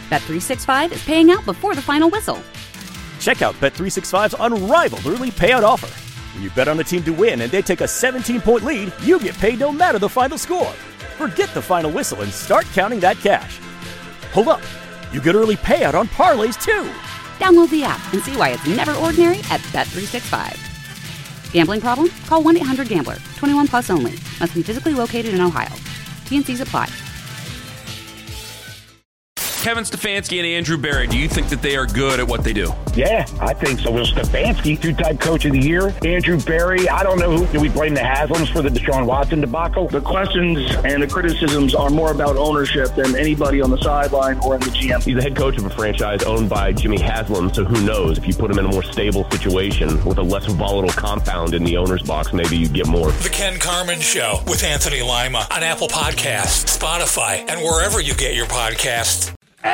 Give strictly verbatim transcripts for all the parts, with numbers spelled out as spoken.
Bet three sixty-five is paying out before the final whistle. Check out Bet three sixty-five's unrivaled early payout offer. When you bet on a team to win and they take a seventeen-point lead, you get paid no matter the final score. Forget the final whistle and start counting that cash. Hold up. You get early payout on parlays, too. Download the app and see why it's never ordinary at Bet three sixty-five. Gambling problem? Call one eight hundred gambler. twenty-one plus only. Must be physically located in Ohio. T N Cs apply. Kevin Stefanski and Andrew Berry, do you think that they are good at what they do? Yeah, I think so. Well, Stefanski, two-time coach of the year. Andrew Berry, I don't know who. Do we blame the Haslams for the Deshaun Watson debacle? The questions and the criticisms are more about ownership than anybody on the sideline or in the G M. He's the head coach of a franchise owned by Jimmy Haslam, so who knows? If you put him in a more stable situation with a less volatile compound in the owner's box, maybe you get more. The Ken Carman Show with Anthony Lima on Apple Podcasts, Spotify, and wherever you get your podcasts.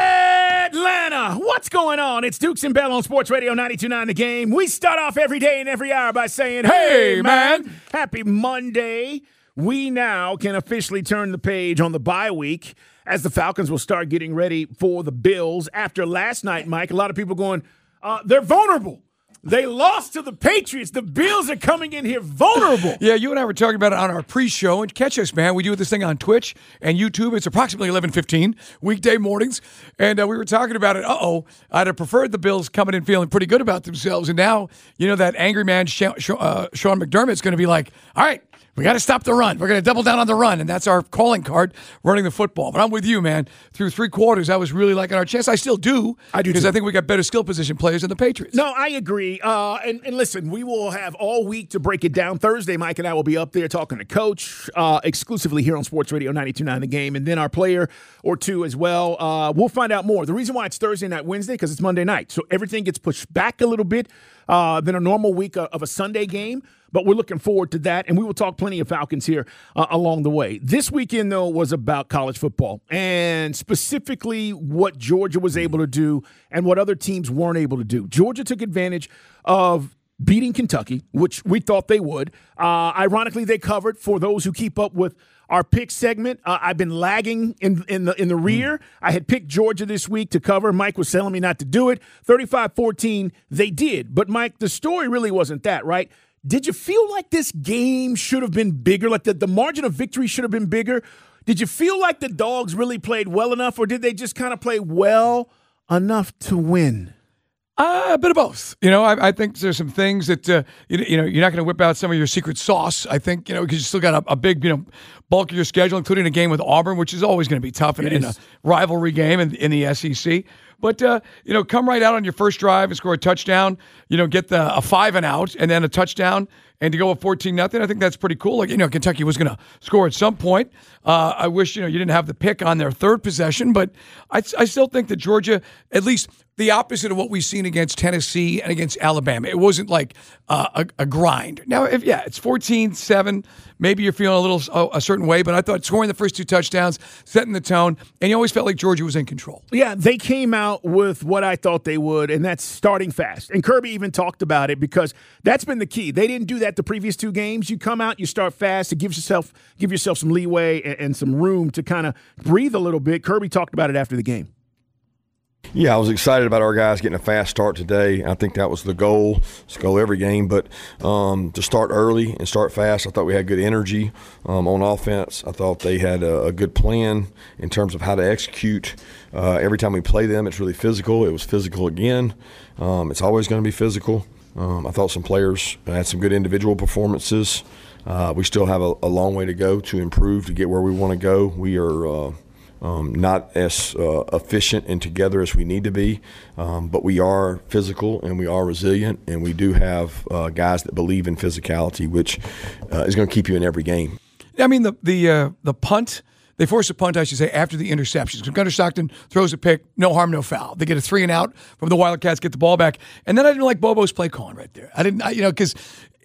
Atlanta, what's going on? It's Dukes and Bell on Sports Radio ninety-two point nine The Game. We start off every day and every hour by saying, hey, man, happy Monday. We now can officially turn the page on the bye week as the Falcons will start getting ready for the Bills. After last night, Mike, a lot of people going, uh, they're vulnerable. They lost to the Patriots. The Bills are coming in here vulnerable. Yeah, you and I were talking about it on our pre-show. And catch us, man. We do this thing on Twitch and YouTube. It's approximately eleven fifteen, weekday mornings. And uh, we were talking about it. Uh-oh, I'd have preferred the Bills coming in feeling pretty good about themselves. And now, you know, that angry man, Sha- Sha- uh, Sean McDermott's going to be like, all right, we got to stop the run. We're going to double down on the run, and that's our calling card, running the football. But I'm with you, man. Through three quarters, I was really liking our chance. I still do. I do, because too. I think we got better skill position players than the Patriots. No, I agree. Uh, and, and listen, we will have all week to break it down. Thursday, Mike and I will be up there talking to Coach uh, exclusively here on Sports Radio ninety-two point nine The Game, and then our player or two as well. Uh, we'll find out more. The reason why it's Thursday, not Wednesday, because it's Monday night. So everything gets pushed back a little bit uh, than a normal week of a Sunday game. But we're looking forward to that, and we will talk plenty of Falcons here uh, along the way. This weekend, though, was about college football, and specifically what Georgia was able to do and what other teams weren't able to do. Georgia took advantage of beating Kentucky, which we thought they would. Uh, ironically, they covered. For those who keep up with our pick segment, uh, I've been lagging in in the in the rear. Mm. I had picked Georgia this week to cover. Mike was telling me not to do it. thirty-five fourteen, they did. But, Mike, the story really wasn't that, right? Did you feel like this game should have been bigger, like the, the margin of victory should have been bigger? Did you feel like the Dogs really played well enough, or did they just kind of play well enough to win? Uh, a bit of both. You know, I, I think there's some things that, uh, you, you know, you're not going to whip out some of your secret sauce, I think, you know, because you still got a, a big, you know, bulk of your schedule, including a game with Auburn, which is always going to be tough in, in a rivalry game in, in the S E C. But, uh, you know, come right out on your first drive and score a touchdown, you know, get the a five and out and then a touchdown and to go up fourteen nothing. I think that's pretty cool. Like, you know, Kentucky was going to score at some point. Uh, I wish, you know, you didn't have the pick on their third possession, but I, I still think that Georgia, at least the opposite of what we've seen against Tennessee and against Alabama. It wasn't like uh, a, a grind. Now, if yeah, it's fourteen seven, maybe you're feeling a little uh, a certain way, but I thought scoring the first two touchdowns, setting the tone, and you always felt like Georgia was in control. Yeah, they came out with what I thought they would, and that's starting fast. And Kirby even talked about it because that's been the key. They didn't do that the previous two games. You come out, you start fast. It gives yourself give yourself some leeway and, and some room to kind of breathe a little bit. Kirby talked about it after the game. Yeah, I was excited about our guys getting a fast start today. I think that was the goal. It's goal every game, but um, to start early and start fast, I thought we had good energy um, on offense. I thought they had a, a good plan in terms of how to execute. Uh, every time we play them, it's really physical. It was physical again. Um, it's always going to be physical. Um, I thought some players had some good individual performances. Uh, we still have a, a long way to go to improve to get where we want to go. We are uh, – Um, not as uh, efficient and together as we need to be, um, but we are physical and we are resilient, and we do have uh, guys that believe in physicality, which uh, is going to keep you in every game. I mean, the the uh, the punt, they force a punt, I should say, after the interceptions. Gunnar Stockton throws a pick, no harm, no foul. They get a three and out from the Wildcats, get the ball back, and then I didn't like Bobo's play calling right there. I didn't, I, you know, because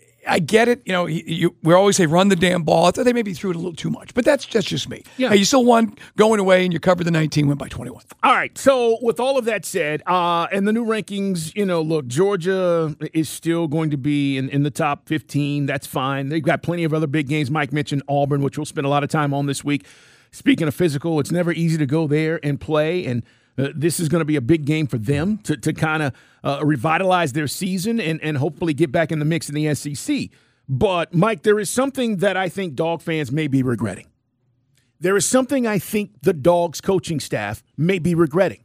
I get it. You know, he, you, we always say run the damn ball. I thought they maybe threw it a little too much, but that's, that's just me. Yeah. Hey, you still won going away, and you covered the nineteen, went by twenty-one. All right. So with all of that said, uh, and the new rankings, you know, look, Georgia is still going to be in, in the top fifteen. That's fine. They've got plenty of other big games. Mike mentioned Auburn, which we'll spend a lot of time on this week. Speaking of physical, it's never easy to go there and play, and Uh, this is going to be a big game for them to, to kind of uh, revitalize their season and, and hopefully get back in the mix in the S E C. But, Mike, there is something that I think Dog fans may be regretting. There is something I think the Dogs coaching staff may be regretting,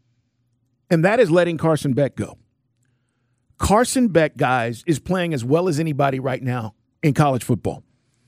and that is letting Carson Beck go. Carson Beck, guys, is playing as well as anybody right now in college football.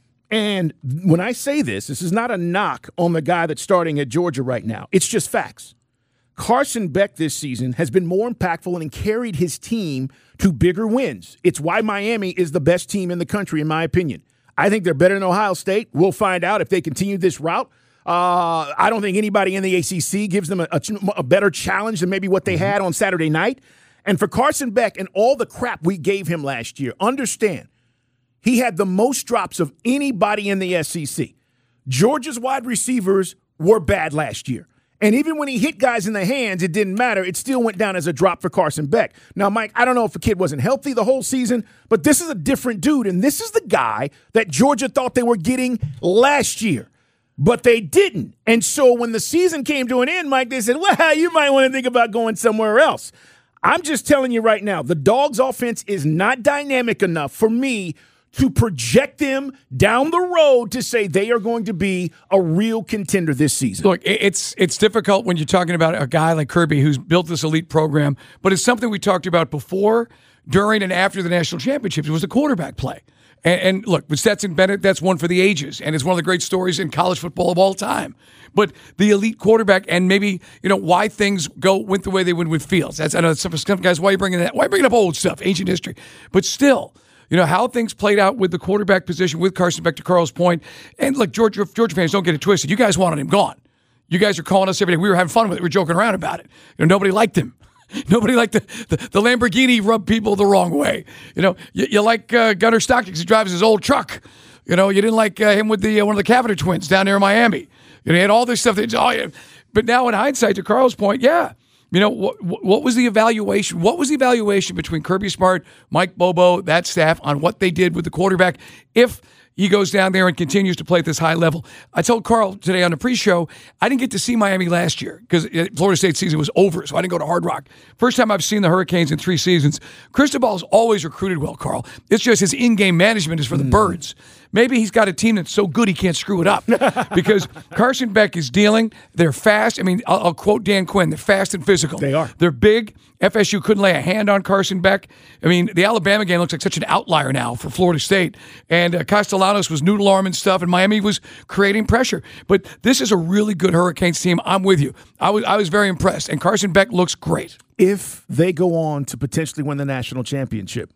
And when I say this, this is not a knock on the guy that's starting at Georgia right now. It's just facts. Carson Beck this season has been more impactful and carried his team to bigger wins. It's why Miami is the best team in the country, in my opinion. I think they're better than Ohio State. We'll find out if they continue this route. Uh, I don't think anybody in the A C C gives them a, a, a better challenge than maybe what they had on Saturday night. And for Carson Beck and all the crap we gave him last year, understand, he had the most drops of anybody in the S E C. Georgia's wide receivers were bad last year. And even when he hit guys in the hands, it didn't matter. It still went down as a drop for Carson Beck. Now, Mike, I don't know if the kid wasn't healthy the whole season, but this is a different dude. And this is the guy that Georgia thought they were getting last year. But they didn't. And so when the season came to an end, Mike, they said, well, you might want to think about going somewhere else. I'm just telling you right now, the Dogs' offense is not dynamic enough for me to project them down the road to say they are going to be a real contender this season. Look, it's it's difficult when you're talking about a guy like Kirby who's built this elite program, but it's something we talked about before, during, and after the national championships. It was the quarterback play. And, and look, with Stetson Bennett, that's one for the ages, and it's one of the great stories in college football of all time. But the elite quarterback, and maybe, you know, why things go went the way they went with Fields. That's I know some guys, why are you bringing that? Why are you bringing up old stuff, ancient history? But still, you know, how things played out with the quarterback position with Carson Beck, to Carl's point. And look, Georgia, Georgia fans, don't get it twisted. You guys wanted him gone. You guys are calling us every day. We were having fun with it. We were joking around about it. You know, nobody liked him. Nobody liked the, the, the Lamborghini rubbed people the wrong way. You know, you, you like uh, Gunnar Stockton because he drives his old truck. You know, you didn't like uh, him with the uh, one of the Cavender twins down there in Miami. You know, he had all this stuff. That, oh, yeah. But now in hindsight, to Carl's point, yeah. You know, what, what was the evaluation? What was the evaluation between Kirby Smart, Mike Bobo, that staff on what they did with the quarterback if he goes down there and continues to play at this high level? I told Carl today on the pre-show, I didn't get to see Miami last year because Florida State season was over, so I didn't go to Hard Rock. First time I've seen the Hurricanes in three seasons. Cristobal's always recruited well, Carl. It's just his in-game management is for the mm. birds. Maybe he's got a team that's so good he can't screw it up because Carson Beck is dealing. They're fast. I mean, I'll, I'll quote Dan Quinn. They're fast and physical. They are. They're big. F S U couldn't lay a hand on Carson Beck. I mean, the Alabama game looks like such an outlier now for Florida State. And uh, Castellanos was noodle arm and stuff, and Miami was creating pressure. But this is a really good Hurricanes team. I'm with you. I was I was very impressed. And Carson Beck looks great. If they go on to potentially win the national championship,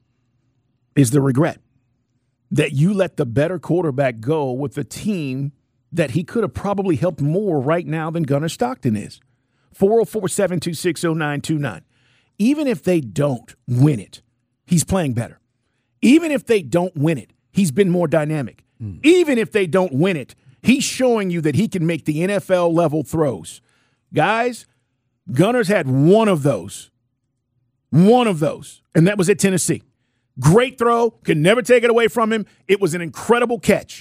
is the regret that you let the better quarterback go with a team that he could have probably helped more right now than Gunnar Stockton is. four oh four, seven two six, oh nine two nine. Even if they don't win it, he's playing better. Even if they don't win it, he's been more dynamic. Mm. Even if they don't win it, he's showing you that he can make the N F L-level throws. Guys, Gunnar's had one of those. One of those. And that was at Tennessee. Great throw. Can never take it away from him. It was an incredible catch.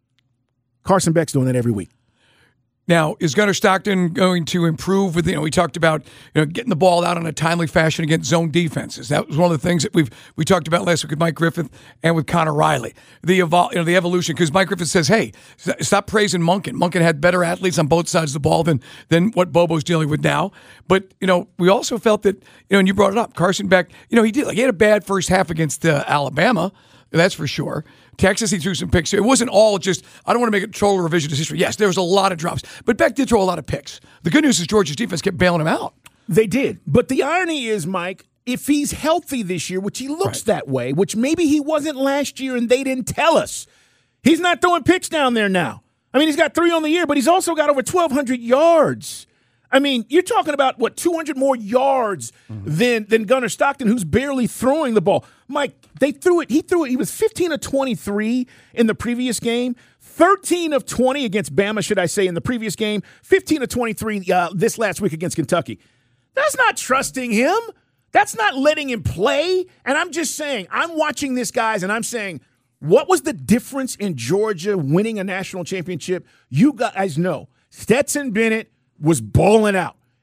Carson Beck's doing that every week. Now, is Gunnar Stockton going to improve with, you know, we talked about, you know, getting the ball out in a timely fashion against zone defenses. That was one of the things that we've we talked about last week with Mike Griffith and with Connor Riley. The evol- you know, the evolution, because Mike Griffith says, hey, stop praising Monken. Monken had better athletes on both sides of the ball than than what Bobo's dealing with now. But, you know, we also felt that, you know, and you brought it up, Carson Beck, you know, he did, like, he had a bad first half against uh, Alabama. That's for sure. Texas, he threw some picks. It wasn't all just, I don't want to make it total revisionist history. Yes, there was a lot of drops. But Beck did throw a lot of picks. The good news is Georgia's defense kept bailing him out. They did. But the irony is, Mike, if he's healthy this year, which he looks right. that way, which maybe he wasn't last year and they didn't tell us, he's not throwing picks down there now. I mean, he's got three on the year, but he's also got over twelve hundred yards. I mean, you're talking about, what, two hundred more yards mm-hmm. than, than Gunnar Stockton, who's barely throwing the ball. Mike, they threw it. He threw it. He was fifteen of twenty-three in the previous game, thirteen of twenty against Bama, should I say, in the previous game, fifteen of twenty-three uh, this last week against Kentucky. That's not trusting him. That's not letting him play. And I'm just saying, I'm watching this, guys, and I'm saying, what was the difference in Georgia winning a national championship? You guys know Stetson Bennett was balling out.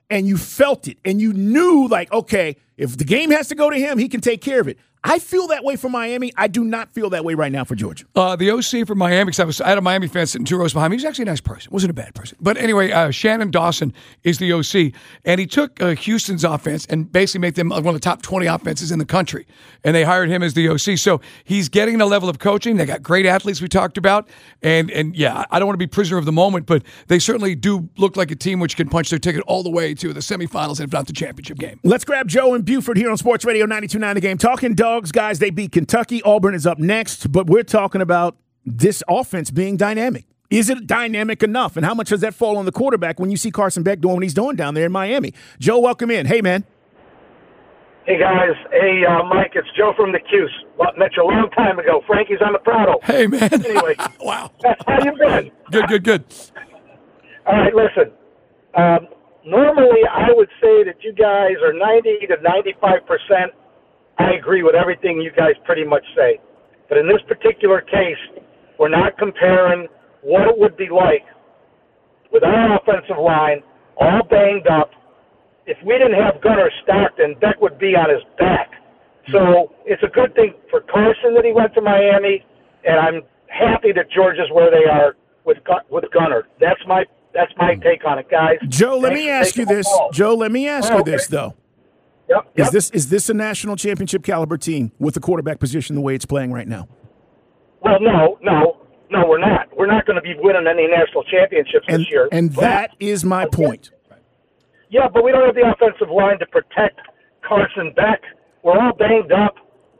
and you felt it, and you knew, like, okay, if the game has to go to him, he can take care of it. I feel that way for Miami. I do not feel that way right now for Georgia. Uh, the O C for Miami, because I, was, I had a Miami fan sitting two rows behind me. He's actually a nice person. Wasn't a bad person. But anyway, uh, Shannon Dawson is the O C, and he took uh, Houston's offense and basically made them one of the top twenty offenses in the country, and they hired him as the O C. So he's getting a level of coaching. They got great athletes we talked about, and, and yeah, I don't want to be prisoner of the moment, but they certainly do look like a team which can punch their ticket all the way to the semifinals, if not the championship game. Let's grab Joe and Buford here on Sports Radio ninety-two point nine The Game. Talking Dogs, guys, they beat Kentucky. Auburn is up next, but we're talking about this offense being dynamic. Is it dynamic enough? And how much does that fall on the quarterback when you see Carson Beck doing what he's doing down there in Miami? Joe, welcome in. Hey, man. Hey, guys. Hey, uh, Mike, it's Joe from the Cuse. Met you a long time ago. Frankie's on the Prado. Hey, man. Anyway. Wow. How you been? Good, good, good. All right, listen. Um, normally, I would say that you guys are ninety to ninety-five percent. I agree with everything you guys pretty much say. But in this particular case, we're not comparing what it would be like with our offensive line all banged up. If we didn't have Gunnar Stockton, Beck would be on his back. So it's a good thing for Carson that he went to Miami, and I'm happy that Georgia's where they are with with Gunnar. That's my that's my take on it, guys. Joe, let me ask you this. Joe, let me ask you this, though. Yep, is yep. this is this a national championship caliber team with the quarterback position the way it's playing right now? Well, no, no, no, we're not. We're not going to be winning any national championships and, this year. And that is my point. Yeah, but we don't have the offensive line to protect Carson Beck. We're all banged up.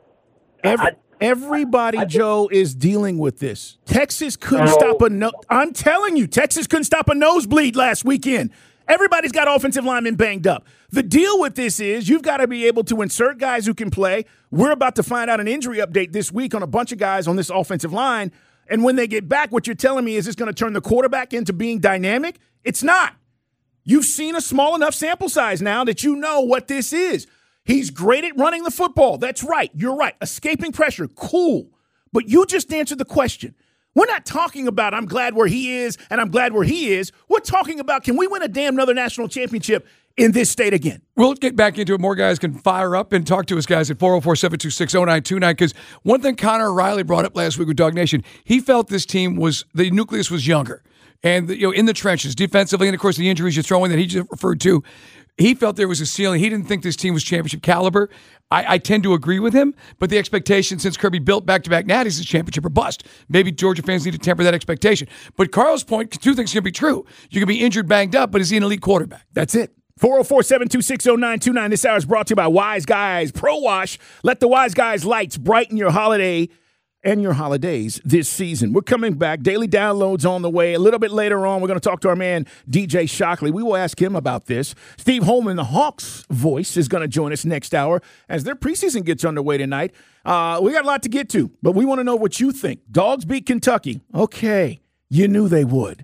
Every, I, everybody, I, I, Joe, is dealing with this. Texas couldn't no. stop a no. I'm telling you, Texas couldn't stop a nosebleed last weekend. Everybody's got offensive linemen banged up. The deal with this is you've got to be able to insert guys who can play. We're about to find out an injury update this week on a bunch of guys on this offensive line. And when they get back, what you're telling me is this going to turn the quarterback into being dynamic? It's not. You've seen a small enough sample size now that you know what this is. He's great at running the football. That's right. You're right. Escaping pressure. Cool. But you just answered the question. We're not talking about I'm glad where he is and I'm glad where he is. We're talking about can we win a damn another national championship in this state again? We'll get back into it. More guys can fire up and talk to us, guys, at four oh four, seven two six, oh nine two nine. Because one thing Connor Riley brought up last week with Dog Nation, he felt this team was, the nucleus was younger. And, you know, in the trenches, defensively, and, of course, the injuries you're throwing that he just referred to, he felt there was a ceiling. He didn't think this team was championship caliber. I, I tend to agree with him, but the expectation since Kirby built back-to-back natties is championship or bust. Maybe Georgia fans need to temper that expectation. But Carl's point, two things can be true. You can be injured, banged up, but is he an elite quarterback? That's it. four oh four, seven two six, oh nine two nine. This hour is brought to you by Wise Guys Pro Wash. Let the Wise Guys lights brighten your holiday and your holidays this season. We're coming back. Daily downloads on the way. A little bit later on, we're going to talk to our man, D J Shockley. We will ask him about this. Steve Holman, the Hawks voice, is going to join us next hour as their preseason gets underway tonight. Uh, we got a lot to get to, but we want to know what you think. Dogs beat Kentucky. Okay, you knew they would.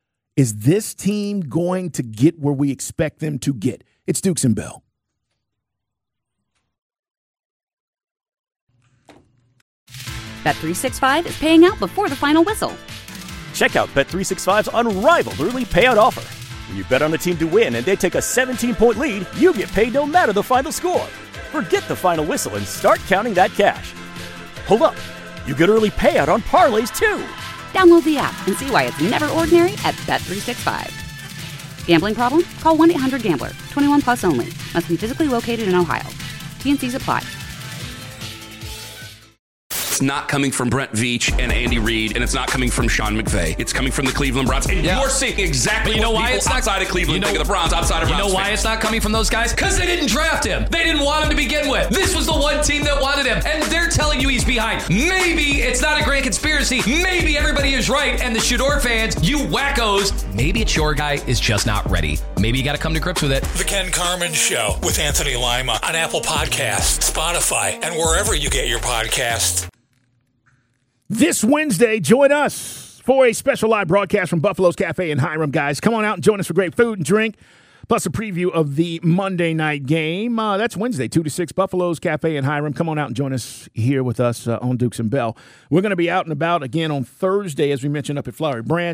Is this team going to get where we expect them to get? It's Dukes and Bell. Bet three sixty-five is paying out before the final whistle. Check out Bet three sixty-five's unrivaled early payout offer. When you bet on a team to win and they take a seventeen-point lead, you get paid no matter the final score. Forget the final whistle and start counting that cash. Hold up. You get early payout on parlays, too. Download the app and see why it's never ordinary at Bet three sixty-five. Gambling problem? Call one eight hundred gambler. twenty-one plus only. Must be physically located in Ohio. T N Cs apply. It's not coming from Brent Veach and Andy Reid, and it's not coming from Sean McVay. It's coming from the Cleveland Browns. And yeah. you're seeing exactly you know what why people it's not, outside of Cleveland you know, think of the Browns, outside of You Browns know why fans. it's not coming from those guys? Because they didn't draft him. They didn't want him to begin with. This was the one team that wanted him, and they're telling you he's behind. Maybe it's not a grand conspiracy. Maybe everybody is right, and the Shador fans, you wackos, maybe it's your guy is just not ready. Maybe you got to come to grips with it. The Ken Carman Show with Anthony Lima on Apple Podcasts, Spotify, and wherever you get your podcasts. This Wednesday, join us for a special live broadcast from Buffalo's Cafe in Hiram, guys. Come on out and join us for great food and drink, plus a preview of the Monday night game. Uh, that's Wednesday, two to six, Buffalo's Cafe in Hiram. Come on out and join us here with us uh, on Dukes and Bell. We're going to be out and about again on Thursday, as we mentioned, up at Flowery Branch.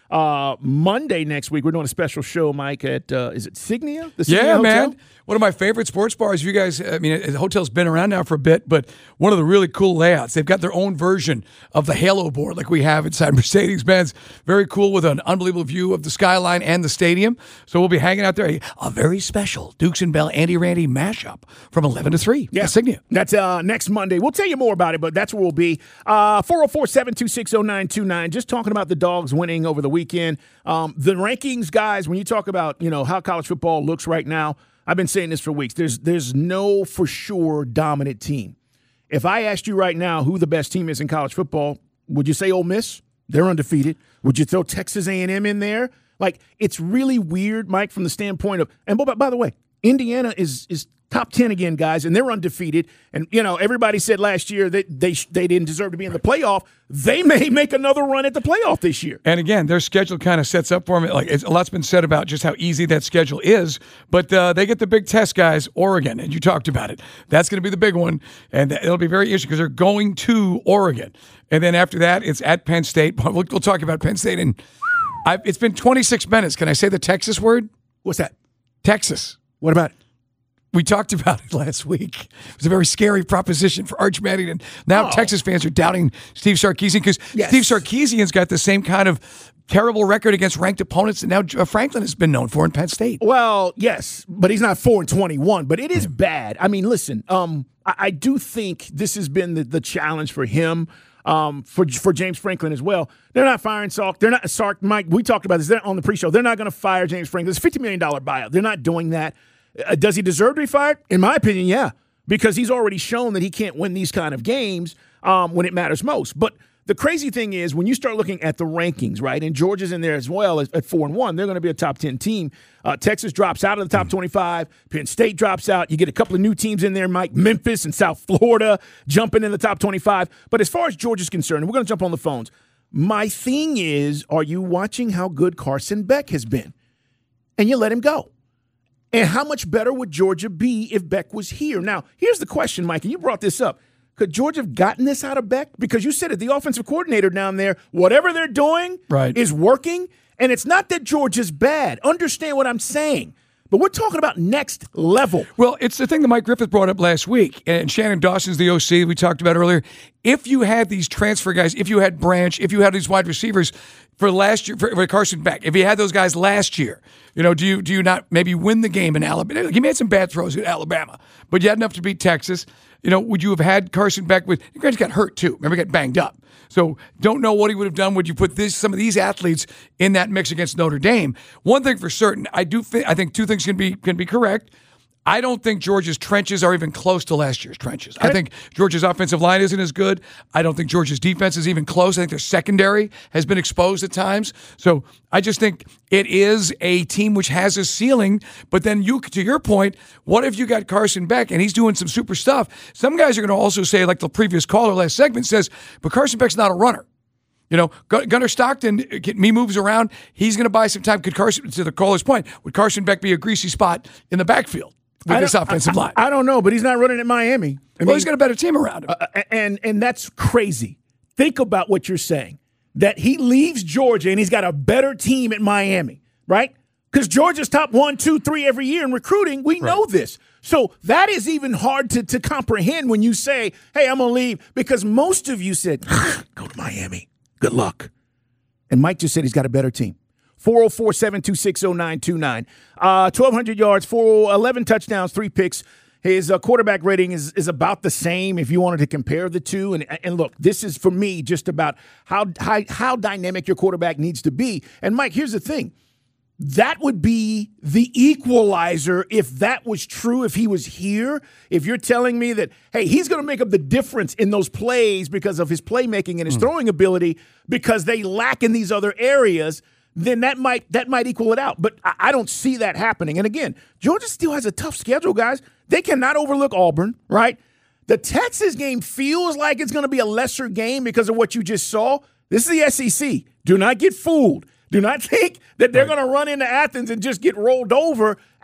Uh, Monday next week, we're doing a special show, Mike, at, uh, is it Signia? The Signia yeah, Hotel? man. One of my favorite sports bars. You guys, I mean, the hotel's been around now for a bit, but one of the really cool layouts. They've got their own version of the Halo board like we have inside Mercedes-Benz. Very cool with an unbelievable view of the skyline and the stadium. So we'll be hanging out there. A very special Dukes and Bell, Andy Randy mashup from eleven to three. Yeah. Signia. That's uh, next Monday. We'll tell you more about it, but that's where we'll be. Uh, four oh four, seven two six, oh nine two nine. Just talking about the Dogs winning over the weekend. Um, the rankings, guys, when you talk about, you know, how college football looks right now, I've been saying this for weeks. There's there's no for sure dominant team. If I asked you right now who the best team is in college football, would you say Ole Miss? They're undefeated. Would you throw Texas A and M in there? Like, it's really weird, Mike, from the standpoint of – and by, by the way, Indiana is is top ten again, guys, and they're undefeated. And, you know, everybody said last year that they they didn't deserve to be in the playoff. They may make another run at the playoff this year. And again, their schedule kind of sets up for them. Like, it's, a lot's been said about just how easy that schedule is, but uh, they get the big test, guys, Oregon, and you talked about it. That's going to be the big one, and it'll be very interesting because they're going to Oregon. And then after that, it's at Penn State. We'll, we'll talk about Penn State. And I've, it's been twenty-six minutes. Can I say the Texas word? What's that? Texas. What about it? We talked about it last week. It was a very scary proposition for Arch Manning. Now oh. Texas fans are doubting Steve Sarkisian because yes. Steve Sarkisian's got the same kind of terrible record against ranked opponents that now Franklin has been known for in Penn State. Well, yes, but he's not four and twenty-one, but it is bad. I mean, listen, um, I, I do think this has been the, the challenge for him. Um, for for James Franklin as well. They're not firing Sark. They're not Sark. Mike, we talked about this They're on the pre-show. They're not going to fire James Franklin. It's a fifty million dollars buyout. They're not doing that. Uh, does he deserve to be fired? In my opinion, yeah, because he's already shown that he can't win these kind of games um, when it matters most. But the crazy thing is when you start looking at the rankings, right, and Georgia's in there as well at, at four and one, they're going to be a top ten team. Uh, Texas drops out of the top twenty-five. Penn State drops out. You get a couple of new teams in there, Mike. Memphis and South Florida jumping in the top twenty-five. But as far as Georgia's concerned, we're going to jump on the phones. My thing is, are you watching how good Carson Beck has been? And you let him go. And how much better would Georgia be if Beck was here? Now, here's the question, Mike, and you brought this up. Could Georgia have gotten this out of Beck? Because you said it, the offensive coordinator down there, whatever they're doing right. is working. And it's not that Georgia's bad. Understand what I'm saying. But we're talking about next level. Well, it's the thing that Mike Griffith brought up last week, and Shannon Dawson's the O C we talked about earlier. If you had these transfer guys, if you had Branch, if you had these wide receivers for last year, for, for Carson Beck, if you had those guys last year, you know, do you do you not maybe win the game in Alabama? He made some bad throws at Alabama, but you had enough to beat Texas. You know, would you have had Carson Beck with? Grant got hurt too. Remember, he got banged up. So don't know what he would have done. Would you put this some of these athletes in that mix against Notre Dame? One thing for certain, I do think I think two things can be can be correct. I don't think Georgia's trenches are even close to last year's trenches. I think Georgia's offensive line isn't as good. I don't think Georgia's defense is even close. I think their secondary has been exposed at times. So I just think it is a team which has a ceiling. But then you, to your point, what if you got Carson Beck and he's doing some super stuff? Some guys are going to also say, like the previous caller last segment says, but Carson Beck's not a runner. You know, Gunnar Stockton, he moves around. He's going to buy some time. Could Carson, to the caller's point, would Carson Beck be a greasy spot in the backfield with this offensive I, line? I, I don't know, but he's not running at Miami. I well, mean, he's got a better team around him. Uh, and, and that's crazy. Think about what you're saying, that he leaves Georgia and he's got a better team at Miami, right? Because Georgia's top one, two, three every year in recruiting. We right. know this. So that is even hard to, to comprehend when you say, hey, I'm going to leave. Because most of you said, go to Miami. Good luck. And Mike just said he's got a better team. four oh four, seven two six, oh nine two nine. Uh, twelve hundred yards, four, eleven touchdowns, three picks. His uh, quarterback rating is, is about the same if you wanted to compare the two. And, and look, this is, for me, just about how, how, how dynamic your quarterback needs to be. And, Mike, here's the thing. That would be the equalizer if that was true, if he was here. If you're telling me that, hey, he's going to make up the difference in those plays because of his playmaking and his mm. throwing ability because they lack in these other areas, then that might that might equal it out. But I, I don't see that happening. And again, Georgia still has a tough schedule, guys. They cannot overlook Auburn, right? The Texas game feels like it's going to be a lesser game because of what you just saw. This is the S E C. Do not get fooled. Do not think that they're right. going to run into Athens and just get rolled over.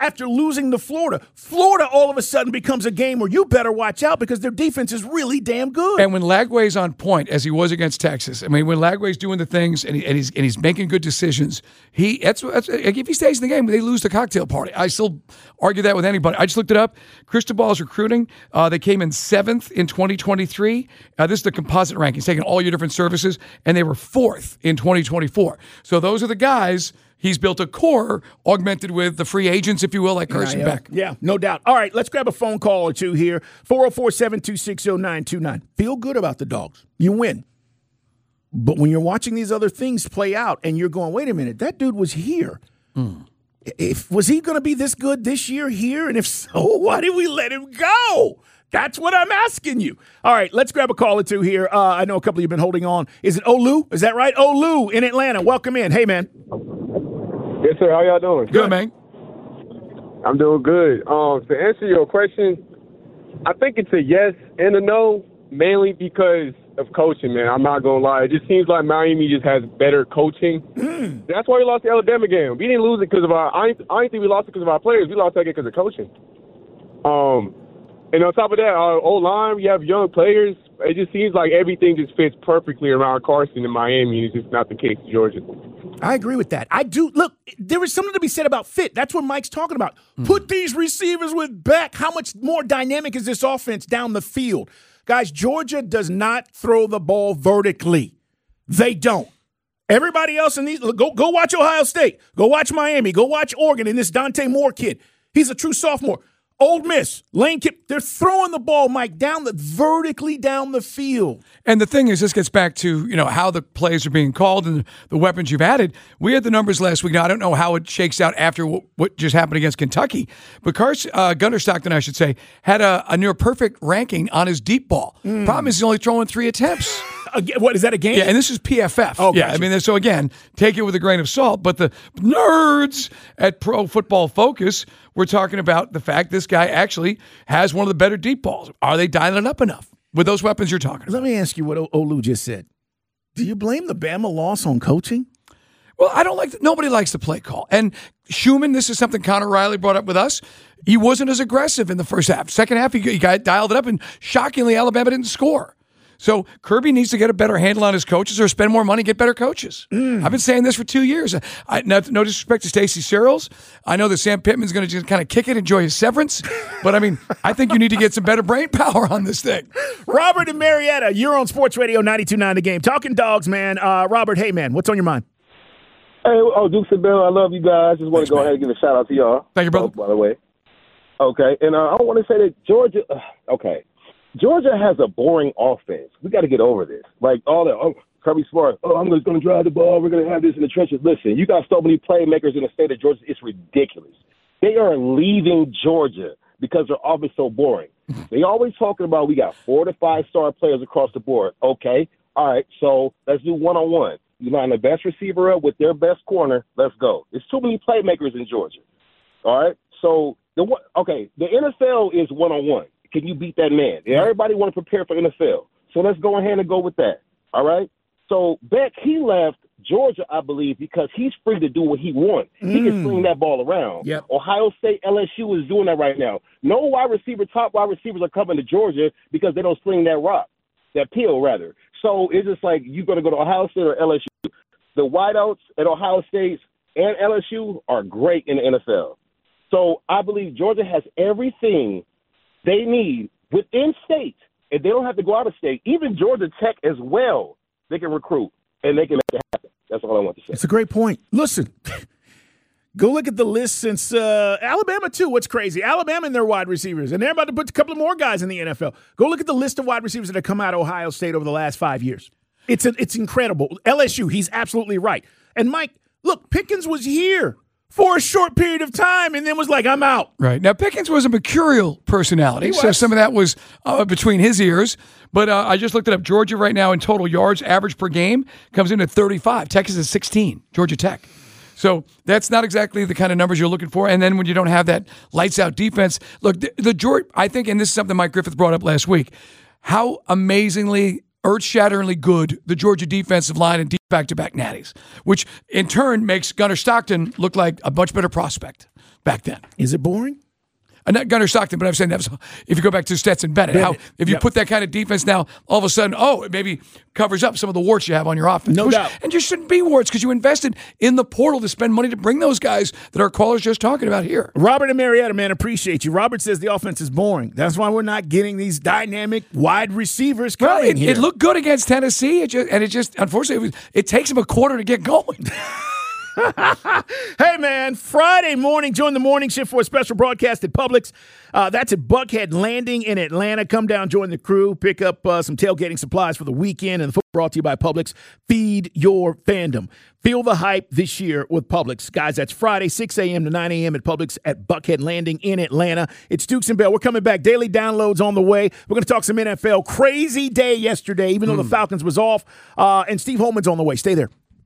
after losing to Florida. Florida all of a sudden becomes a game where you better watch out because their defense is really damn good. And when Lagway's on point, as he was against Texas, I mean, when Lagway's doing the things and, he, and he's and he's making good decisions, he that's, that's if he stays in the game, they lose the cocktail party. I still argue that with anybody. I just looked it up. Cristobal's recruiting, uh, they came in seventh in twenty twenty-three. Uh, this is the composite rankings, taking all your different services, and they were fourth in twenty twenty-four. So those are the guys. He's built a core augmented with the free agents, if you will, like Carson yeah, yeah. Beck. Yeah, no doubt. All right, let's grab a phone call or two here. four oh four, seven two six, oh nine two nine. Feel good about the Dogs. You win. But when you're watching these other things play out and you're going, wait a minute, that dude was here. Mm. If Was he going to be this good this year here? And if so, why did we let him go? That's what I'm asking you. All right, let's grab a call or two here. Uh, I know a couple of you have been holding on. Is it Olu? Is that right? Olu in Atlanta. Welcome in. Hey, man. Yes, sir. How y'all doing? Good, man. I'm doing good. Um, to answer your question, I think it's a yes and a no, mainly because of coaching, man. I'm not going to lie. It just seems like Miami just has better coaching. Mm. That's why we lost the Alabama game. We didn't lose it because of our – I didn't think we lost it because of our players. We lost that game because of coaching. Um, and on top of that, our O-line, we have young players. It just seems like everything just fits perfectly around Carson in Miami, and it's just not the case in Georgia. I agree with that. I do. Look, there is something to be said about fit. That's what Mike's talking about. Mm. Put these receivers with Beck. How much more dynamic is this offense down the field? Guys, Georgia does not throw the ball vertically. They don't. Everybody else in these, go, go watch Ohio State. Go watch Miami. Go watch Oregon and this Dante Moore kid. He's a true sophomore. Old Miss, Lane Kiffin, they're throwing the ball, Mike, down the vertically down the field. And the thing is, this gets back to, you know, how the plays are being called and the weapons you've added. We had the numbers last week. Now, I don't know how it shakes out after what, what just happened against Kentucky, but Carson, uh, Gunnar Stockton, I should say, had a, a near perfect ranking on his deep ball. Mm. Problem is, he's only throwing three attempts. What, is that a game? Yeah, and this is P F F. Oh, yeah, gotcha. I mean, so again, take it with a grain of salt. But the nerds at Pro Football Focus were talking about the fact this guy actually has one of the better deep balls. Are they dialing it up enough with those weapons you're talking about? Let me ask you what o- Olu just said. Do you blame the Bama loss on coaching? Well, I don't like – nobody likes the play call. And Schumann, this is something Connor Riley brought up with us. He wasn't as aggressive in the first half. Second half, he, he got dialed it up, and shockingly, Alabama didn't score. So Kirby needs to get a better handle on his coaches or spend more money, get better coaches. Mm. I've been saying this for two years. I, no, no disrespect to Stacey Searles. I know that Sam Pittman's going to just kind of kick it, enjoy his severance. But, I mean, I think you need to get some better brain power on this thing. Robert and Marietta, you're on Sports Radio ninety-two point nine The Game. Talking Dogs, man. Uh, Robert, hey, man, what's on your mind? Hey, oh, Dukes and Bill, I love you guys. Just want to go ahead and give a shout-out to y'all. Thank you, brother. Oh, by the way. Okay, and uh, I want to say that Georgia uh, – okay. Georgia has a boring offense. We got to get over this. Like all that, oh, Kirby Smart, oh, I'm just going to drive the ball. We're going to have this in the trenches. Listen, you got so many playmakers in the state of Georgia. It's ridiculous. They are leaving Georgia because their offense is so boring. They always talking about we got four to five star players across the board. Okay, all right, so let's do one-on-one. You line the best receiver up with their best corner. Let's go. There's too many playmakers in Georgia. All right, so the okay, the N F L is one-on-one. Can you beat that man? Everybody want to prepare for N F L. So let's go ahead and go with that. All right? So Beck, he left Georgia, I believe, because he's free to do what he wants. Mm. He can sling that ball around. Yep. Ohio State, L S U is doing that right now. No wide receiver, top wide receivers are coming to Georgia because they don't sling that rock, that pill, rather. So it's just like you're going to go to Ohio State or L S U. The wideouts at Ohio State and L S U are great in the N F L. So I believe Georgia has everything they need within state, and they don't have to go out of state. Even Georgia Tech as well, they can recruit, and they can make it happen. That's all I want to say. It's a great point. Listen, go look at the list since uh, Alabama, too. What's crazy? Alabama and their wide receivers, and they're about to put a couple of more guys in the N F L. Go look at the list of wide receivers that have come out of Ohio State over the last five years. It's a, it's incredible. L S U, he's absolutely right. And, Mike, look, Pickens was here for a short period of time and then was like, I'm out. Right. Now, Pickens was a mercurial personality, He so was. some of that was uh, between his ears. But uh, I just looked it up. Georgia right now in total yards average per game comes in at thirty-five. Texas is sixteen, Georgia Tech. So that's not exactly the kind of numbers you're looking for. And then when you don't have that lights-out defense, look, the, the Georgia, I think, and this is something Mike Griffith brought up last week, how amazingly earth-shatteringly good the Georgia defensive line and deep back-to-back natties, which in turn makes Gunnar Stockton look like a much better prospect. back then. Is it boring? Uh, not Gunnar Stockton, but I'm saying that was, if you go back to Stetson Bennett, Bennett. how if you Yep. put that kind of defense now, all of a sudden, oh, it maybe covers up some of the warts you have on your offense. No Which- doubt. And you shouldn't be warts because you invested in the portal to spend money to bring those guys that our caller's just talking about here. Robert and Marietta, man, appreciate you. Robert says the offense is boring. That's why we're not getting these dynamic wide receivers coming Well, it, here. it looked good against Tennessee, it just, and it just, unfortunately, it, was, it takes them a quarter to get going. Hey, man, Friday morning, join the morning shift for a special broadcast at Publix. Uh, that's at Buckhead Landing in Atlanta. Come down, join the crew, pick up uh, some tailgating supplies for the weekend, and the football brought to you by Publix. Feed your fandom. Feel the hype this year with Publix. Guys, that's Friday, six a.m. to nine a.m. at Publix at Buckhead Landing in Atlanta. It's Dukes and Bell. We're coming back. Daily downloads on the way. We're going to talk some N F L. Crazy day yesterday, even though the Falcons was off. Uh, and Steve Holman's on the way. Stay there.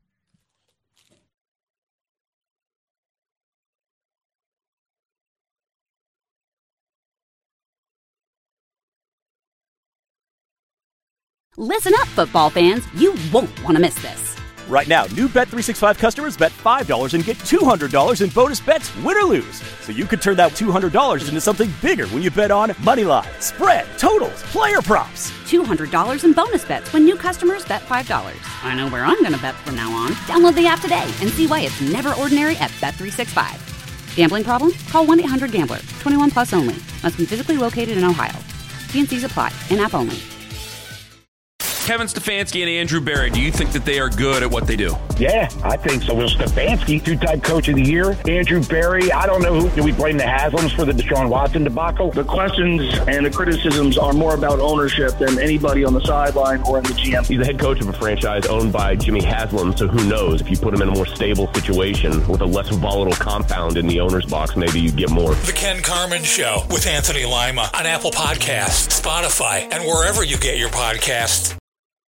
Listen up, football fans. You won't want to miss this. Right now, new Bet three sixty-five customers bet five dollars and get two hundred dollars in bonus bets, win or lose. So you could turn that two hundred dollars into something bigger when you bet on moneyline, spread, totals, player props. two hundred dollars in bonus bets when new customers bet five dollars. I know where I'm going to bet from now on. Download the app today and see why it's never ordinary at Bet three sixty-five. Gambling problem? Call one eight hundred gambler. twenty-one plus only. Must be physically located in Ohio. T and C's apply. In-app only. Kevin Stefanski and Andrew Berry, do you think that they are good at what they do? Yeah, I think so. Will Stefanski, two-time coach of the year. Andrew Berry, I don't know who. Do we blame the Haslams for the Deshaun Watson debacle? The questions and the criticisms are more about ownership than anybody on the sideline or in the G M. He's the head coach of a franchise owned by Jimmy Haslam, so who knows? If you put him in a more stable situation with a less volatile compound in the owner's box, maybe you get more. The Ken Carman Show with Anthony Lima on Apple Podcasts, Spotify, and wherever you get your podcasts.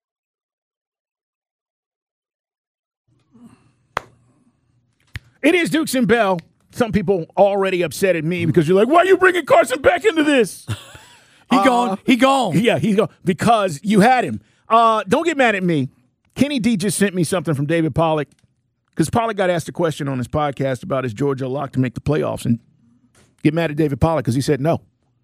It is Dukes and Bell. Some people already upset at me because you're like, why are you bringing Carson back into this? He uh, gone. He gone. Yeah, he's gone. Because you had him. Uh, don't get mad at me. Kenny D just sent me something from David Pollack because Pollack got asked a question on his podcast about his Georgia lock to make the playoffs. And get mad at David Pollack because he said no.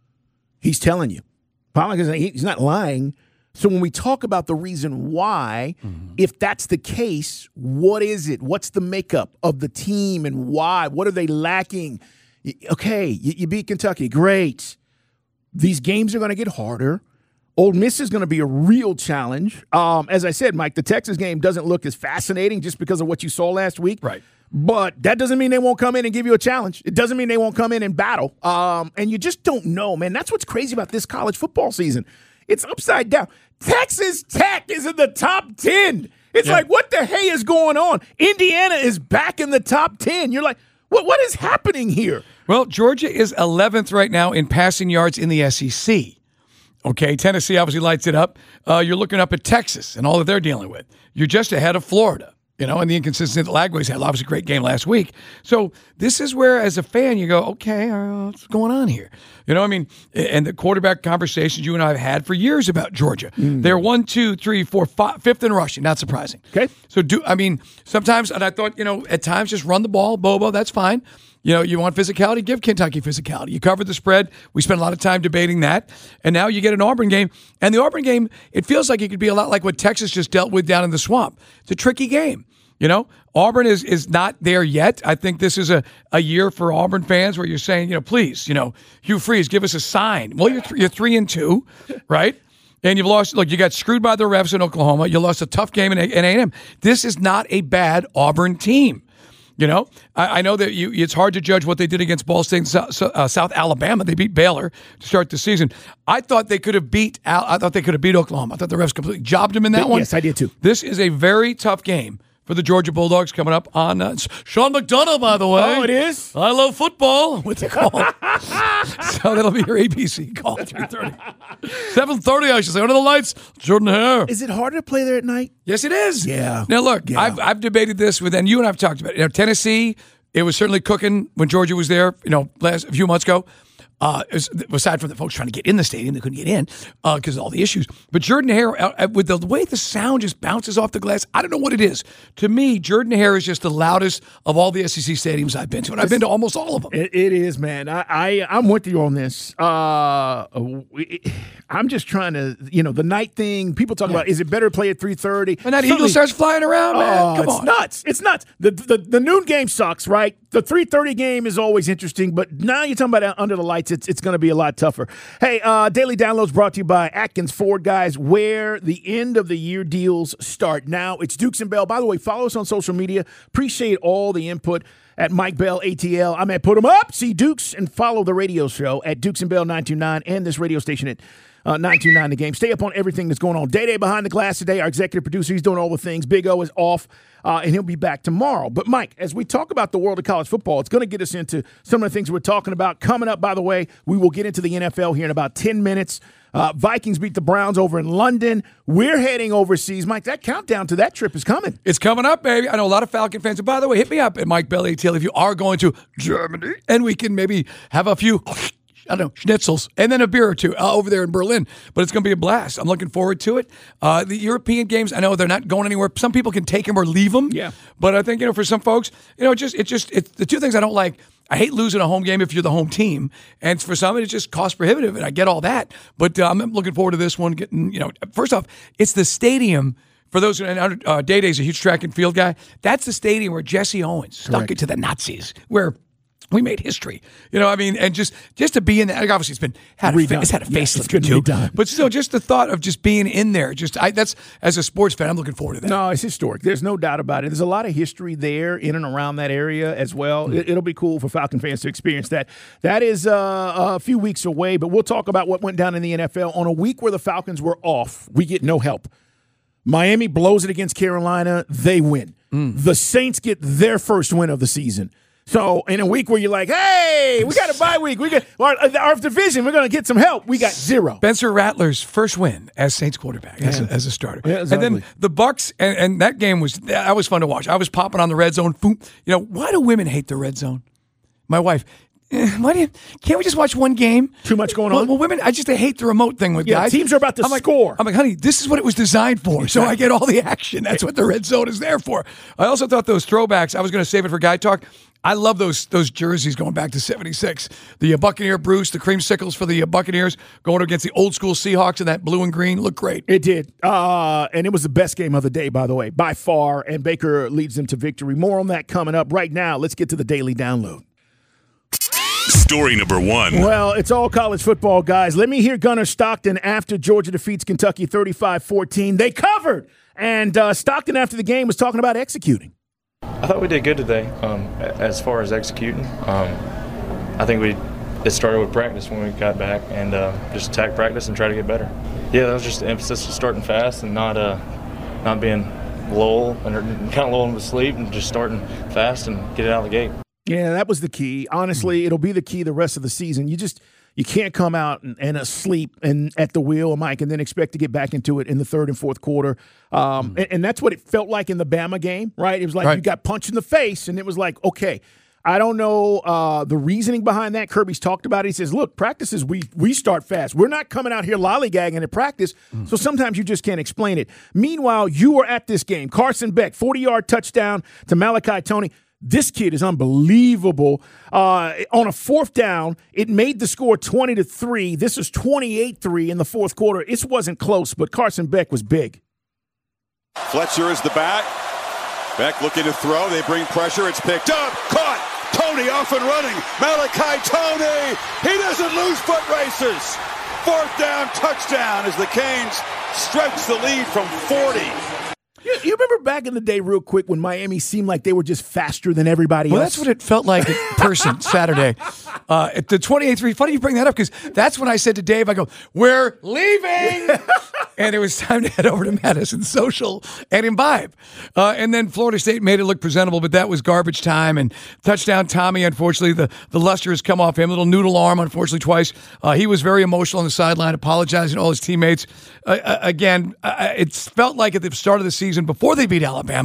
He's telling you. Pollack is he's not lying. So when we talk about the reason why, mm-hmm. if that's the case, what is it? What's the makeup of the team and why? What are they lacking? Okay, you, you beat Kentucky. Great. These games are going to get harder. Ole Miss is going to be a real challenge. Um, as I said, Mike, the Texas game doesn't look as fascinating just because of what you saw last week. Right. But that doesn't mean they won't come in and give you a challenge. It doesn't mean they won't come in and battle. Um, and you just don't know, man. That's what's crazy about this college football season. It's upside down. Texas Tech is in the top ten. It's yeah. like, what the hey is going on? Indiana is back in the top ten. You're like, what? what is happening here? Well, Georgia is eleventh right now in passing yards in the S E C. Okay, Tennessee obviously lights it up. Uh, you're looking up at Texas and all that they're dealing with. You're just ahead of Florida. You know, and the inconsistency that Lagway's had. Obviously, a great game last week. So this is where, as a fan, you go, okay, uh, what's going on here? You know, I mean, and the quarterback conversations you and I have had for years about Georgia. Mm. They're one, two, three, four, five, fifth in rushing. Not surprising. Okay. So do I mean sometimes, and I thought, you know, at times just run the ball, Bobo. That's fine. You know, you want physicality, give Kentucky physicality. You covered the spread. We spent a lot of time debating that. And now you get an Auburn game. And the Auburn game, it feels like it could be a lot like what Texas just dealt with down in the swamp. It's a tricky game. You know, Auburn is is not there yet. I think this is a, a year for Auburn fans where you're saying, you know, please, you know, Hugh Freeze, give us a sign. Well, you're, th- you're three and two, right? And you've lost, look, you got screwed by the refs in Oklahoma. You lost a tough game in, in A and M. This is not a bad Auburn team. You know, I, I know that you. It's hard to judge what they did against Ball State and South, uh, South Alabama. They beat Baylor to start the season. I thought they could have beat. Al- I thought they could have beat Oklahoma. I thought the refs completely jobbed them in that one. Yes, I did too. This is a very tough game for the Georgia Bulldogs coming up on uh, Sean McDonough, by the way. Oh, it is? I love football with the call. So that'll be your A B C call at three thirty. seven thirty, I should say. Under the lights, Jordan Hare. Is it harder to play there at night? Yes, it is. Yeah. Now, look, yeah. I've, I've debated this with, and you and I have talked about it. You know, Tennessee, it was certainly cooking when Georgia was there, you know, last a few months ago. Uh, aside from the folks trying to get in the stadium, they couldn't get in because uh, of all the issues. But Jordan-Hare, uh, with the way the sound just bounces off the glass, I don't know what it is. To me, Jordan-Hare is just the loudest of all the S E C stadiums I've been to, and I've been to almost all of them. It, it is, man. I, I I'm with you on this. Uh, we, I'm just trying to, you know, the night thing. People talk yeah. about, is it better to play at three thirty? And that Eagle starts flying around, man. Oh, Come it's on. nuts. It's nuts. The, the the noon game sucks, right? The three thirty game is always interesting, but now you're talking about under the lights, it's it's going to be a lot tougher. Hey, uh, Daily Downloads brought to you by Atkins Ford, guys, where the end of the year deals start. Now it's Dukes and Bell. By the way, follow us on social media. Appreciate all the input at Mike Bell A T L. I'm at Put 'em Up. See Dukes and follow the radio show at Dukes and Bell nine two nine and this radio station at Uh, nine two nine The Game. Stay up on everything that's going on. Day-Day behind the glass today. Our executive producer, he's doing all the things. Big O is off, uh, and he'll be back tomorrow. But, Mike, as we talk about the world of college football, it's going to get us into some of the things we're talking about. Coming up, by the way, we will get into the N F L here in about ten minutes. Uh, Vikings beat the Browns over in London. We're heading overseas. Mike, that countdown to that trip is coming. It's coming up, baby. I know a lot of Falcon fans. And by the way, hit me up at Mike Bell A T L if you are going to Germany, and we can maybe have a few I don't know, schnitzels, and then a beer or two uh, over there in Berlin. But it's going to be a blast. I'm looking forward to it. Uh, the European games, I know they're not going anywhere. Some people can take them or leave them. Yeah. But I think, you know, for some folks, you know, it just, it just, it's the two things I don't like. I hate losing a home game if you're the home team. And for some, it's just cost prohibitive, and I get all that. But uh, I'm looking forward to this one. Getting, you know, first off, it's the stadium. For those who know, uh, Day-Day's a huge track and field guy. That's the stadium where Jesse Owens stuck Correct. it to the Nazis, where we made history, you know. I mean, and just just to be in that. Obviously, it's been had a, it's had a facelift yeah, too, redone. But still, just the thought of just being in there. Just I, that's as a sports fan, I'm looking forward to that. No, it's historic. There's no doubt about it. There's a lot of history there in and around that area as well. Mm. It, it'll be cool for Falcon fans to experience that. That is uh, a few weeks away, but we'll talk about what went down in the N F L on a week where the Falcons were off. We get no help. Miami blows it against Carolina. They win. Mm. The Saints get their first win of the season. So in a week where you're like, hey, we got a bye week. We got our, our division. We're going to get some help. We got zero. Spencer Rattler's first win as Saints quarterback, yeah. as, a, as a starter. Yeah, and ugly. then the Bucks, and, and that game was that was fun to watch. I was popping on the red zone. Boom. You know, why do women hate the red zone? My wife. Why do you, can't we just watch one game? Too much going well, on? Well, women, I just I hate the remote thing with yeah, guys. Teams are about to I'm score. Like, I'm like, honey, this is what it was designed for, so I get all the action. That's what the red zone is there for. I also thought those throwbacks, I was going to save it for Guy Talk. I love those those jerseys going back to seventy-six. The uh, Buccaneer Bruce, the creamsicles for the uh, Buccaneers going against the old school Seahawks in that blue and green. Looked great. It did. Uh, and it was the best game of the day, by the way, by far. And Baker leads them to victory. More on that coming up. Right now, let's get to the Daily Download. Story number one. Well, it's all college football, guys. Let me hear Gunnar Stockton after Georgia defeats Kentucky thirty-five fourteen. They covered. And uh, Stockton, after the game, was talking about executing. I thought we did good today um, as far as executing. Um, I think we it started with practice when we got back and uh, just attack practice and try to get better. Yeah, that was just the emphasis of starting fast and not uh, not being lull and kind of lulling to sleep and just starting fast and get it out of the gate. Yeah, that was the key. Honestly, it'll be the key the rest of the season. You just you can't come out and, and asleep and at the wheel, Mike, and then expect to get back into it in the third and fourth quarter. Um, mm. and, and that's what it felt like in the Bama game, right? It was like right. you got punched in the face, and it was like, okay, I don't know uh, the reasoning behind that. Kirby's talked about it. He says, look, practices, we we start fast. We're not coming out here lollygagging at practice, mm. so sometimes you just can't explain it. Meanwhile, you were at this game. Carson Beck, forty-yard touchdown to Malachi Toney. This kid is unbelievable. Uh, on a fourth down, it made the score twenty to three. This was twenty-eight three in the fourth quarter. It wasn't close, but Carson Beck was big. Fletcher is the back. Beck looking to throw. They bring pressure. It's picked up. Caught. Toney off and running. Malachi Toney. He doesn't lose foot races. Fourth down, touchdown as the Canes stretch the lead from forty. You, you remember back in the day real quick when Miami seemed like they were just faster than everybody well, else? Well, that's what it felt like in person Saturday. Uh, at the twenty-eight three, funny you bring that up because that's when I said to Dave, I go, we're leaving. And it was time to head over to Madison Social and imbibe. Uh, and then Florida State made it look presentable, but that was garbage time. And touchdown Tommy, unfortunately, the, the luster has come off him. Little noodle arm, unfortunately, twice. Uh, he was very emotional on the sideline, apologizing to all his teammates. Uh, again, uh, it felt like at the start of the season, before they beat Alabama,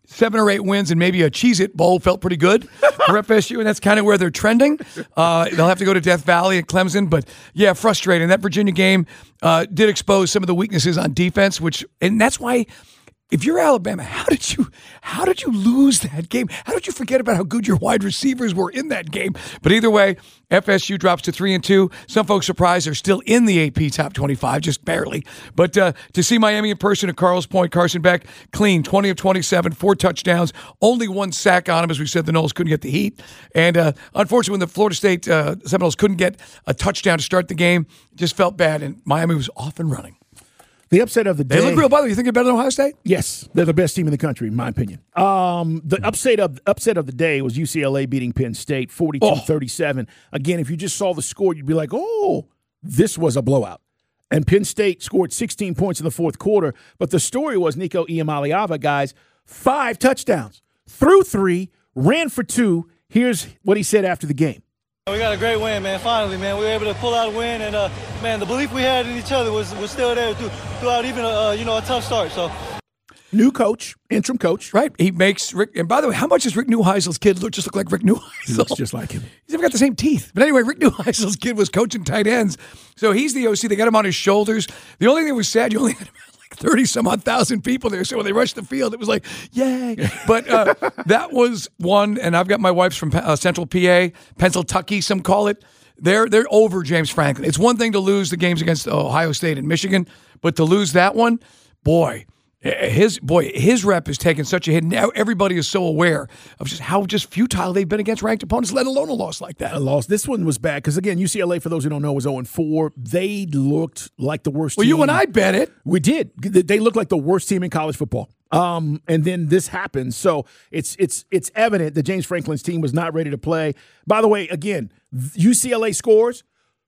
seven or eight wins and maybe a Cheez-It Bowl felt pretty good for F S U, and that's kind of where they're trending. Uh, they'll have to go to Death Valley at Clemson, but yeah, frustrating. That Virginia game uh, did expose some of the weaknesses on defense, which, and that's why. If you're Alabama, how did you how did you lose that game? How did you forget about how good your wide receivers were in that game? But either way, F S U drops to three and two. Some folks surprised they're still in the A P top twenty-five, just barely. But uh, to see Miami in person at Carl's Point, Carson Beck clean, twenty of twenty-seven, four touchdowns, only one sack on him. As we said, the Noles couldn't get the heat, and uh, unfortunately, when the Florida State uh, Seminoles couldn't get a touchdown to start the game, it just felt bad, and Miami was off and running. The upset of the day. They look real. By the way, you think they're better than Ohio State? Yes, they're the best team in the country, in my opinion. Um, the upset of upset of the day was U C L A beating Penn State forty-two thirty-seven. Oh. Again, if you just saw the score, you'd be like, oh, this was a blowout. And Penn State scored sixteen points in the fourth quarter. But the story was Nico Iamaleava, guys, five touchdowns, threw three, ran for two. Here's what he said after the game. We got a great win, man. Finally, man, we were able to pull out a win, and uh, man, the belief we had in each other was was still there through, throughout even a uh, you know a tough start. So, new coach, interim coach, right? He makes Rick. And by the way, how much does Rick Neuheisel's kid look just look like Rick Neuheisel? He looks just like him. He's even got the same teeth. But anyway, Rick Neuheisel's kid was coaching tight ends, so he's the O C. They got him on his shoulders. The only thing that was sad, you only had him. thirty some odd thousand people there. So when they rushed the field, it was like, yay. But uh, that was one. And I've got my wife's from uh, Central P A, Pennsylvania, some call it. They're, they're over James Franklin. It's one thing to lose the games against Ohio State and Michigan, but to lose that one, boy, his boy, his rep is taking such a hit. Now everybody is so aware of just how just futile they've been against ranked opponents, let alone a loss like that. A loss. This one was bad because, again, U C L A, for those who don't know, was oh and four. They looked like the worst well, team. Well, you and I bet it. We did. They looked like the worst team in college football. Um, and then this happened. So it's it's it's evident that James Franklin's team was not ready to play. By the way, again, U C L A scores,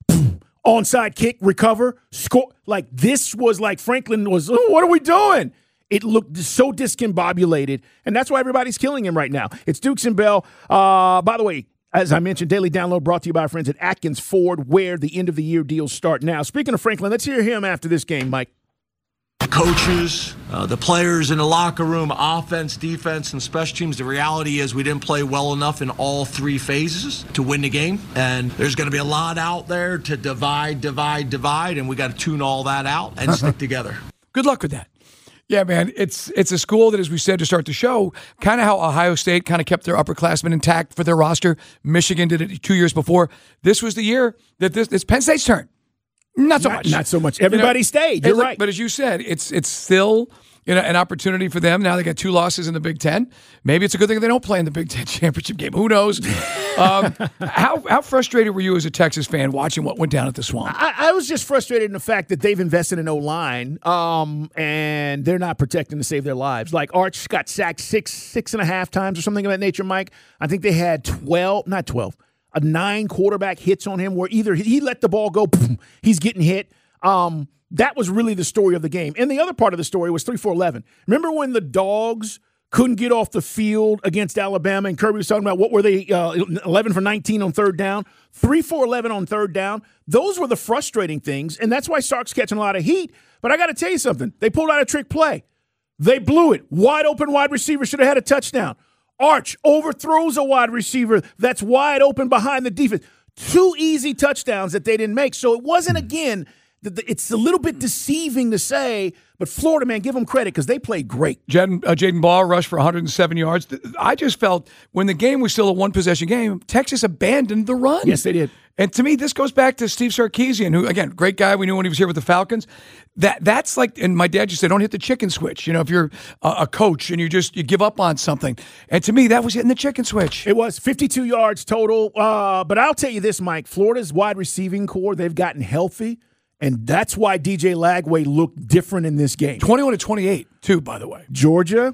onside kick, recover, score. Like this was like Franklin was, oh, what are we doing? It looked so discombobulated, and that's why everybody's killing him right now. It's Dukes and Bell. Uh, by the way, as I mentioned, Daily Download brought to you by our friends at Atkins Ford, where the end-of-the-year deals start now. Speaking of Franklin, let's hear him after this game, Mike. The coaches, uh, the players in the locker room, offense, defense, and special teams, the reality is we didn't play well enough in all three phases to win the game. And there's going to be a lot out there to divide, divide, divide, and we got to tune all that out and stick together. Good luck with that. Yeah, man, it's it's a school that, as we said to start the show, kind of how Ohio State kind of kept their upperclassmen intact for their roster. Michigan did it two years before. This was the year that this it's Penn State's turn. Not so not, much. Not so much. Everybody you know, stayed. You're right. But as you said, it's it's still you know, an opportunity for them. Now they got two losses in the Big Ten. Maybe it's a good thing they don't play in the Big Ten championship game. Who knows? um, how how frustrated were you as a Texas fan watching what went down at the Swamp? I, I was just frustrated in the fact that they've invested in O-line, um, and they're not protecting to save their lives. Like Arch got sacked six, six and a half times or something of that nature, Mike. I think they had twelve, not twelve, a nine quarterback hits on him where either he let the ball go, boom, he's getting hit. Um, that was really the story of the game. And the other part of the story was three four eleven. Remember when the Dogs couldn't get off the field against Alabama, and Kirby was talking about what were they, uh, eleven for nineteen on third down, three four eleven on third down. Those were the frustrating things, and that's why Sark's catching a lot of heat. But I got to tell you something. They pulled out a trick play. They blew it. Wide open wide receiver should have had a touchdown. Arch overthrows a wide receiver that's wide open behind the defense. Two easy touchdowns that they didn't make. So it wasn't, again, it's a little bit deceiving to say, but Florida, man, give them credit because they played great. Jaden, uh, Jaden Ball rushed for one hundred seven yards. I just felt when the game was still a one-possession game, Texas abandoned the run. Yes, they did. And to me, this goes back to Steve Sarkisian, who, again, great guy. We knew when he was here with the Falcons. That That's like, and my dad just said, don't hit the chicken switch. You know, if you're a, a coach and you just you give up on something. And to me, that was hitting the chicken switch. It was fifty-two yards total. Uh, but I'll tell you this, Mike, Florida's wide receiving core, they've gotten healthy. And that's why D J Lagway looked different in this game. twenty-one to twenty-eight, too, by the way. Georgia,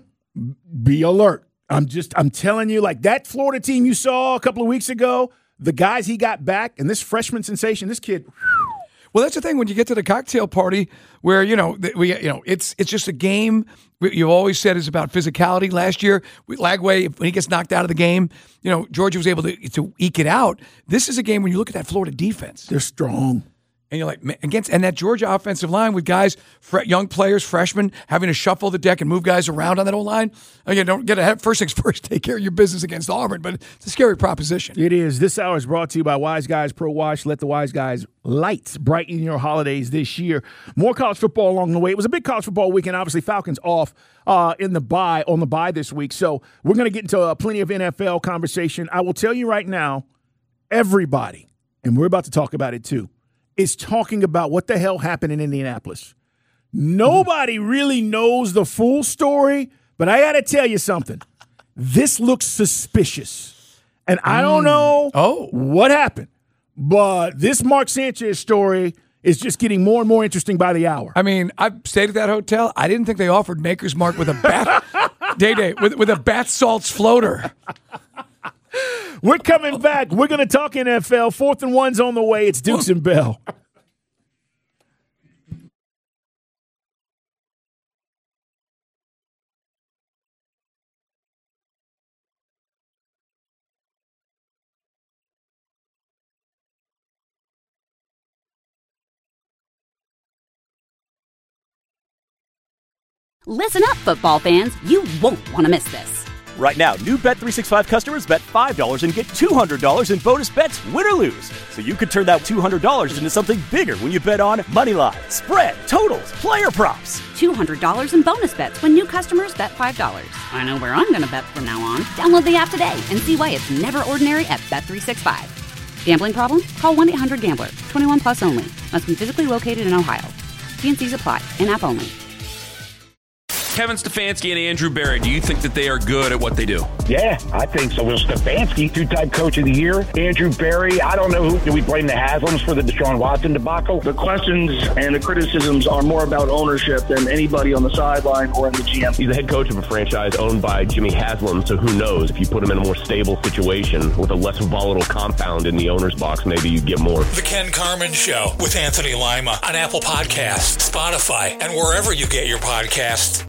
be alert. I'm just, I'm telling you, like that Florida team you saw a couple of weeks ago, the guys he got back, and this freshman sensation, this kid. Well, that's the thing when you get to the cocktail party where, you know, we, you know, it's it's just a game. You've always said is about physicality. Last year, Lagway, when he gets knocked out of the game, you know, Georgia was able to, to eke it out. This is a game when you look at that Florida defense. They're strong. And you're like, man, against and that Georgia offensive line with guys, fre- young players, freshmen, having to shuffle the deck and move guys around on that O-line. Again, don't get ahead. First things first, take care of your business against Auburn, but it's a scary proposition. It is. This hour is brought to you by Wise Guys Pro Wash. Let the Wise Guys lights brighten your holidays this year. More college football along the way. It was a big college football weekend. Obviously, Falcons off uh, in the bye on the bye this week. So we're going to get into uh, plenty of N F L conversation. I will tell you right now, everybody, and we're about to talk about it too, is talking about what the hell happened in Indianapolis. Nobody really knows the full story, but I got to tell you something. This looks suspicious. And I don't know oh. what happened, but this Mark Sanchez story is just getting more and more interesting by the hour. I mean, I stayed at that hotel. I didn't think they offered Maker's Mark with a bath day day with, with a bath salts floater. We're coming back. We're going to talk N F L. Fourth and one's on the way. It's Dukes and Bell. Listen up, football fans. You won't want to miss this. Right now, new Bet three sixty-five customers bet five dollars and get two hundred dollars in bonus bets, win or lose. So you could turn that two hundred dollars into something bigger when you bet on money line, spread, totals, player props. two hundred dollars in bonus bets when new customers bet five dollars. I know where I'm going to bet from now on. Download the app today and see why it's never ordinary at Bet three sixty-five. Gambling problem? Call one eight hundred gambler. twenty-one plus only. Must be physically located in Ohio. T and C's apply. In-app only. Kevin Stefanski and Andrew Berry, do you think that they are good at what they do? Yeah, I think so. Will Stefanski, two-time coach of the year. Andrew Berry, I don't know who. Do we blame the Haslams for the Deshaun Watson debacle? The questions and the criticisms are more about ownership than anybody on the sideline or in the G M. He's the head coach of a franchise owned by Jimmy Haslam, so who knows? If you put him in a more stable situation with a less volatile compound in the owner's box, maybe you get more. The Ken Carman Show with Anthony Lima on Apple Podcasts, Spotify, and wherever you get your podcasts.